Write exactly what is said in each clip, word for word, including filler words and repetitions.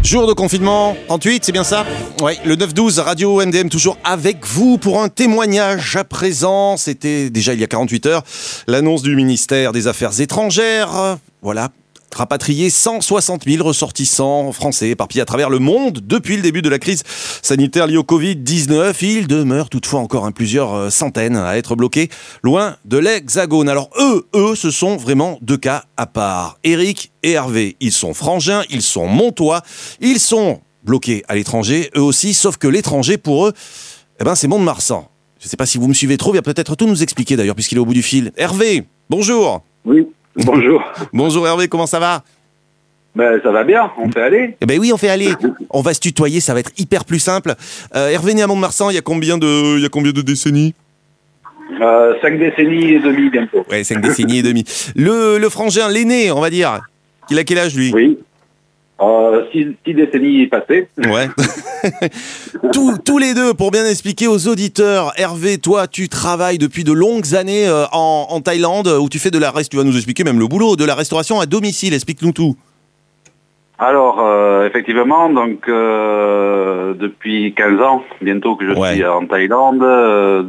Jour de confinement, trente-huit, c'est bien ça? Oui, le neuf douze, Radio M D M toujours avec vous pour un témoignage à présent. C'était déjà il y a quarante-huit heures, l'annonce du ministère des Affaires étrangères. Voilà, rapatrier cent soixante mille ressortissants français éparpillés à travers le monde depuis le début de la crise sanitaire liée au covid dix-neuf. Il demeure toutefois encore hein, plusieurs centaines à être bloqués loin de l'Hexagone. Alors eux, eux, ce sont vraiment deux cas à part. Eric et Hervé, ils sont frangins, ils sont montois, ils sont bloqués à l'étranger, eux aussi, sauf que l'étranger, pour eux, eh ben, c'est Mont-de-Marsan. Je ne sais pas si vous me suivez trop, il va peut-être tout nous expliquer d'ailleurs, puisqu'il est au bout du fil. Hervé, bonjour. Oui. Bonjour. Bonjour Hervé, comment ça va? Ben ça va bien, on fait aller. Eh ben oui, on fait aller. On va se tutoyer, ça va être hyper plus simple. Euh, Hervé né à Mont-de-Marsan, il y a combien de, il y a combien de décennies? euh, Cinq décennies et demie bientôt. Ouais, cinq décennies et demie. Le, le frangin, l'aîné, on va dire. Il a quel âge lui? Oui. Euh, six, six décennies passées. Ouais. tous, tous les deux, pour bien expliquer aux auditeurs, Hervé, toi, tu travailles depuis de longues années euh, en, en Thaïlande, où tu fais de la rest, tu vas nous expliquer même le boulot, de la restauration à domicile. Explique-nous tout. Alors, euh, effectivement, donc euh, depuis quinze ans, bientôt que je Ouais. suis en Thaïlande, euh,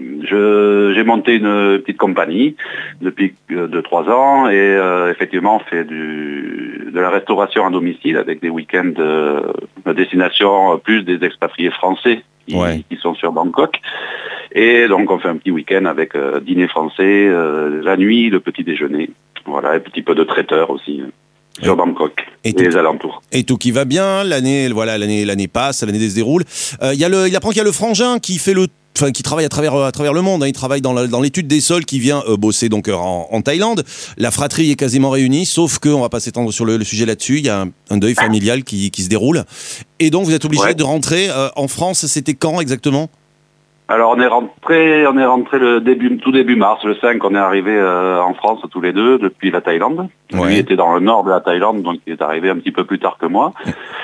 je, j'ai monté une petite compagnie depuis deux trois ans et euh, effectivement on fait du, de la restauration à domicile avec des week-ends euh, de destination plus des expatriés français qui, Ouais. qui sont sur Bangkok. Et donc on fait un petit week-end avec euh, dîner français, euh, la nuit, le petit déjeuner, voilà, un petit peu de traiteur aussi. Euh. Sur Bangkok et, et tout, les alentours. Et tout qui va bien, l'année, voilà, l'année, l'année passe, l'année se déroule. Euh, y a le, il apprend qu'il y a le frangin qui fait le, enfin, qui travaille à travers, à travers le monde. Hein, il travaille dans, la, dans l'étude des sols, qui vient euh, bosser donc euh, en, en Thaïlande. La fratrie est quasiment réunie, sauf que on va pas s'étendre sur le, le sujet là-dessus. Il y a un, un deuil familial qui, qui se déroule, et donc vous êtes obligé Ouais. de rentrer euh, en France. C'était quand exactement? Alors on est rentré, on est rentré le début, tout début mars, le cinq, on est arrivé euh, en France tous les deux depuis la Thaïlande. Ouais. Lui était dans le nord de la Thaïlande, donc il est arrivé un petit peu plus tard que moi.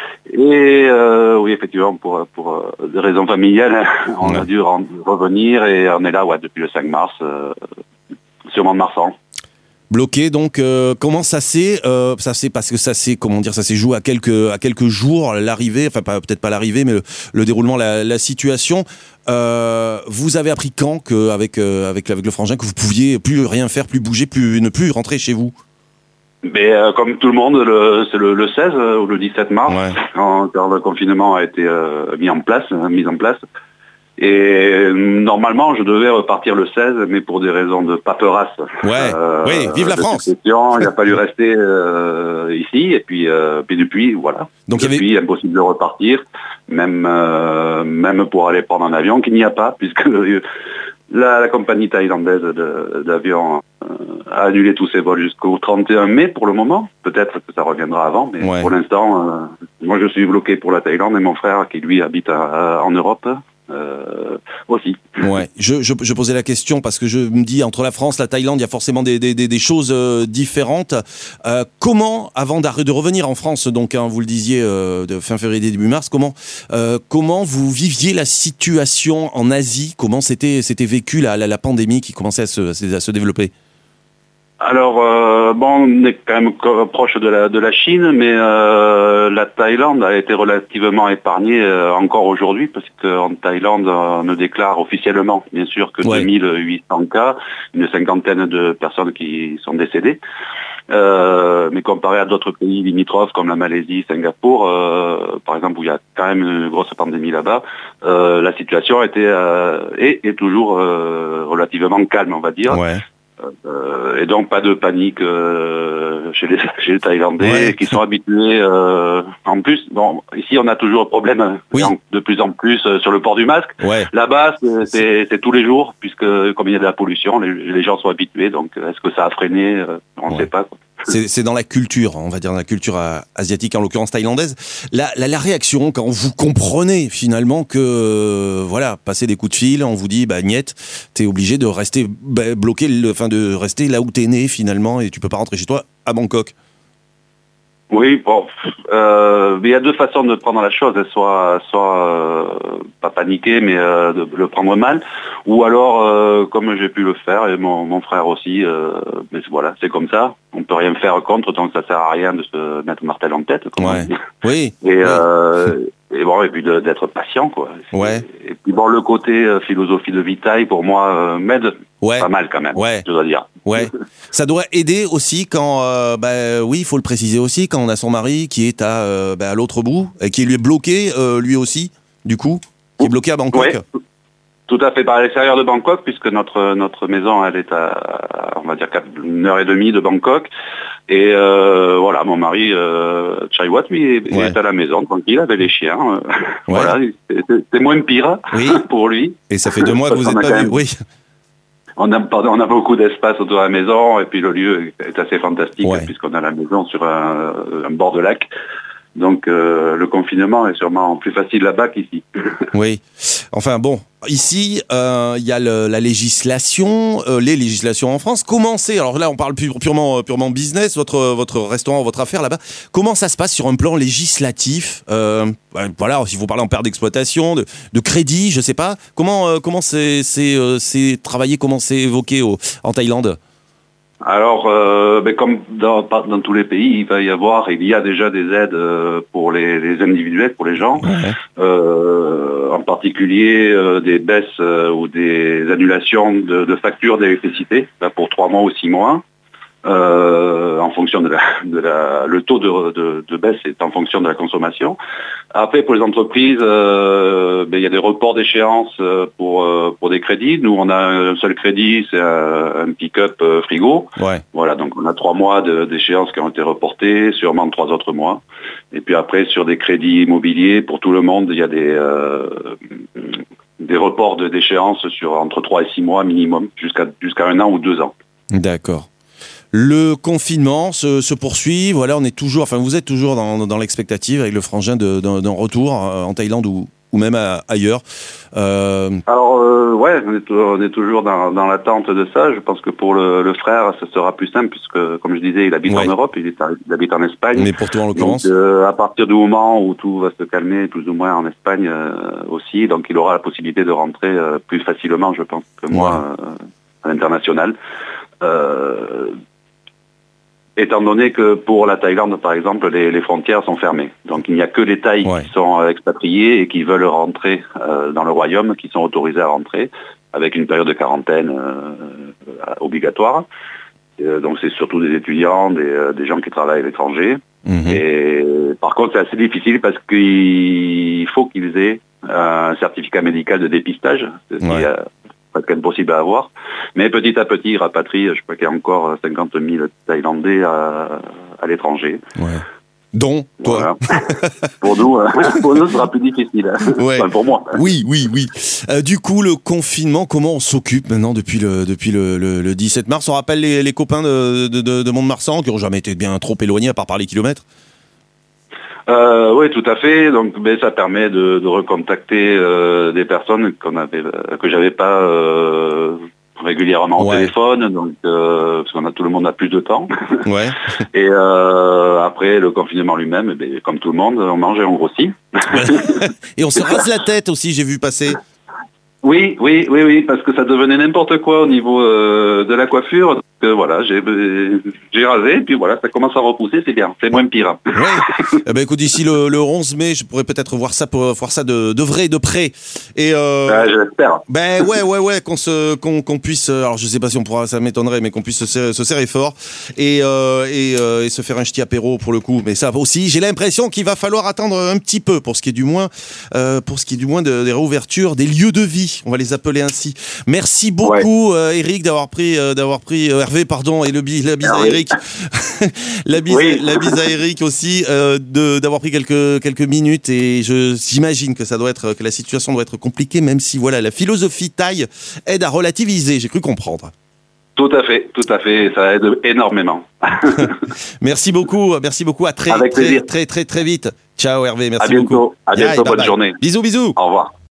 Et euh, oui, effectivement, pour, pour euh, des raisons familiales, on Ouais. a dû re- revenir et on est là, ouais, depuis le cinq mars, euh, sur Mont-de-Marsan. Bloqué, donc euh, comment ça s'est, euh, ça s'est parce que ça s'est, comment dire, ça s'est joué à quelques à quelques jours l'arrivée, enfin pas, peut-être pas l'arrivée, mais le, le déroulement, la, la situation. Euh, vous avez appris quand que avec euh, avec avec le frangin que vous pouviez plus rien faire, plus bouger, plus ne plus rentrer chez vous? Mais euh, comme tout le monde, le, c'est le, le seize euh, ou le dix-sept mars, Ouais. quand, quand le confinement a été euh, mis en place, hein, mis en place. Et euh, normalement, je devais repartir le seize, mais pour des raisons de paperasse. Ouais. Oui, vive la de France. succession, il a fallu rester euh, ici, et puis, euh, puis depuis, voilà. Donc, il y avait- depuis, impossible de repartir, même euh, même pour aller prendre un avion, qu'il n'y a pas, puisque euh, la, la compagnie thaïlandaise de- d'avion euh, a annulé tous ses vols jusqu'au trente et un mai pour le moment. Peut-être que ça reviendra avant, mais Ouais. pour l'instant, euh, moi je suis bloqué pour la Thaïlande et mon frère qui lui habite à- à- en Europe euh, aussi. Ouais, je, je, je posais la question parce que je me dis entre la France, la Thaïlande, il y a forcément des, des, des, des choses euh, différentes. Euh, comment, avant d'arr- de revenir en France, donc hein, vous le disiez euh, de fin février début mars, comment euh, comment vous viviez la situation en Asie? Comment c'était c'était vécu la, la, la pandémie qui commençait à se, à se développer? Alors, euh, bon, on est quand même co- proche de la, de la Chine, mais euh, la Thaïlande a été relativement épargnée euh, encore aujourd'hui, parce qu'en Thaïlande, on ne déclare officiellement, bien sûr, que Ouais. deux mille huit cents cas, une cinquantaine de personnes qui sont décédées. Euh, mais comparé à d'autres pays limitrophes comme la Malaisie, Singapour, euh, par exemple, où il y a quand même une grosse pandémie là-bas, euh, la situation était euh, est, est toujours euh, relativement calme, on va dire. Ouais. Euh, et donc pas de panique euh, chez, les, chez les Thaïlandais Ouais. qui sont habitués. Euh, en plus, bon, ici on a toujours un problème Oui. en- de plus en plus euh, sur le port du masque. Ouais. Là-bas, c'est- c'est c'est tous les jours, puisque comme il y a de la pollution, les, les gens sont habitués. Donc est-ce que ça a freiné euh, On ne Ouais. sait pas, quoi. C'est, c'est dans la culture, on va dire dans la culture euh, asiatique, en l'occurrence thaïlandaise. La, la, la réaction quand vous comprenez finalement que, euh, voilà, passer des coups de fil, on vous dit, bah niet, t'es obligé de rester bah, bloqué, le, enfin de rester là où t'es né finalement, et tu peux pas rentrer chez toi à Bangkok. Oui, bon, euh, il y a deux façons de prendre la chose, soit, soit euh, pas paniquer, mais euh, de le prendre mal, Ou alors, euh, comme j'ai pu le faire, et mon, mon frère aussi, euh, mais voilà, c'est comme ça. On peut rien faire contre, tant que ça sert à rien de se mettre martel en tête. Comme Ouais. on dit. Oui. Et, oui. euh, et bon, et puis de, d'être patient, quoi. Ouais. Et puis bon, le côté euh, philosophie de Vitaille, pour moi, euh, m'aide Ouais. pas mal quand même, Ouais. je dois dire. Ouais. Ça doit aider aussi quand, euh, bah, oui, il faut le préciser aussi, quand on a son mari qui est à, euh, bah, à l'autre bout, et qui lui est bloqué, euh, lui aussi, du coup, qui est bloqué à Bangkok. Ouais. Tout à fait, par l'extérieur de Bangkok, puisque notre notre maison, elle est à, on va dire, une heure et demie de Bangkok. Et euh, voilà, mon mari, euh, Chaiwat, lui, est, Ouais. est à la maison, tranquille, avec les chiens. Euh, Ouais. Voilà, c'est, c'est moins pire Oui. pour lui. Et ça fait deux mois que vous Parce n'êtes qu'on a pas quand vu. même- Oui. On a, pardon, on a beaucoup d'espace autour de la maison, et puis le lieu est assez fantastique, Ouais. puisqu'on a la maison sur un, un bord de lac. Donc euh, le confinement est sûrement plus facile là-bas qu'ici. Oui. Enfin bon, ici, euh, il y a le- la législation, euh, les législations en France. Comment c'est, alors là on parle pu- purement, purement business, votre, votre restaurant, votre affaire là-bas. Comment ça se passe sur un plan législatif euh, ouais, Voilà, si vous parlez en perte d'exploitation, de, de crédit, je sais pas. Comment, euh, comment c'est, c'est, euh, c'est travaillé, comment c'est évoqué au, en Thaïlande? Alors, euh, ben, comme dans, pas- dans tous les pays, il va y avoir, il y a déjà des aides euh, pour les, les individuels, pour les gens, Ouais. euh, en particulier euh, des baisses euh, ou des annulations de, de factures d'électricité, là, pour trois mois ou six mois. Euh, en fonction de la, de la, le taux de, de, de baisse est en fonction de la consommation. Après, pour les entreprises, euh, ben, il y a des reports d'échéance euh, pour euh, pour des crédits. Nous, on a un seul crédit, c'est un, un pick-up euh, frigo. Ouais. Voilà, donc on a trois mois de, d'échéance qui ont été reportés, sûrement trois autres mois. Et puis après, sur des crédits immobiliers, pour tout le monde, il y a des euh, des reports de, d'échéance sur entre trois et six mois minimum, jusqu'à jusqu'à un an ou deux ans. D'accord. Le confinement se, se poursuit. Voilà, on est toujours, enfin, vous êtes toujours dans, dans l'expectative avec le frangin de, d'un, d'un retour euh, en Thaïlande ou, ou même à- ailleurs. Euh, Alors, euh, ouais, on est, tou- on est toujours dans, dans l'attente de ça. Je pense que pour le, le frère, ça sera plus simple, puisque, comme je disais, il habite Ouais. en Europe, il, est à- il habite en Espagne. mais pour toi, en Donc, l'occurrence. euh, à partir du moment où tout va se calmer, plus ou moins en Espagne euh, aussi, donc il aura la possibilité de rentrer euh, plus facilement, je pense, que moi, euh, à l'international. Euh, étant donné que pour la Thaïlande, par exemple, les, les frontières sont fermées. Donc il n'y a que les Thaïs Ouais. qui sont euh, expatriés et qui veulent rentrer euh, dans le royaume, qui sont autorisés à rentrer, avec une période de quarantaine euh, obligatoire. Euh, donc c'est surtout des étudiants, des, euh, des gens qui travaillent à l'étranger. Mhm. Et par contre, c'est assez difficile parce qu'il faut qu'ils aient un certificat médical de dépistage, ce qui Ouais. est euh, presque impossible à avoir. Mais petit à petit, ils rapatrient, je crois qu'il y a encore cinquante mille Thaïlandais à, à l'étranger. Ouais. Dont toi. Voilà. pour nous, euh, pour nous, ce sera plus difficile. Ouais. Enfin, pour moi. Oui, oui, oui. Euh, du coup, le confinement, comment on s'occupe maintenant depuis le, depuis le, le, le dix-sept mars? On rappelle les, les copains de, de, de, de Mont-de-Marsan qui n'ont jamais été bien trop éloignés à part par les kilomètres. Euh, oui, tout à fait. Donc, ben, ça permet de, de recontacter euh, des personnes qu'on avait, euh, que j'avais pas euh, régulièrement au Ouais. téléphone. Donc, euh, parce qu'on a tout le monde a plus de temps. Ouais. Et euh, après le confinement lui-même, eh ben, comme tout le monde, on mange et on grossit. Et on se rase la tête aussi, j'ai vu passer. Oui, oui, oui, oui, parce que ça devenait n'importe quoi au niveau euh, de la coiffure. Donc, euh, voilà, j'ai j'ai rasé, et puis voilà, ça commence à repousser, c'est bien, c'est moins pire. Ouais. Eh ben écoute, d'ici le, le onze mai, je pourrais peut-être voir ça, pour, voir ça de, de vrai, de près. Et euh, Euh, J'espère. ben ouais, ouais, ouais, qu'on se, qu'on, qu'on puisse. Alors je sais pas si on pourra, ça m'étonnerait, mais qu'on puisse se serrer, se serrer fort et euh, et, euh, et se faire un ch'ti apéro pour le coup. Mais ça aussi, j'ai l'impression qu'il va falloir attendre un petit peu pour ce qui est du moins, euh, pour ce qui est du moins de, des réouvertures des lieux de vie. On va les appeler ainsi. Merci beaucoup, ouais. euh, Eric, d'avoir pris, euh, d'avoir pris euh, Hervé, pardon, et le bi, la bise à Eric, la bise, oui. la bise à Eric aussi, euh, de d'avoir pris quelques quelques minutes. Et je j'imagine que ça doit être, que la situation doit être compliquée, même si voilà, la philosophie thaï aide à relativiser. J'ai cru comprendre. Tout à fait, tout à fait, ça aide énormément. Merci beaucoup, merci beaucoup. À très, Avec très, plaisir. très, très, très, très vite. Ciao Hervé, merci à bientôt. beaucoup. À bientôt, Bye, bonne bye. journée. Bisous, bisous. Au revoir.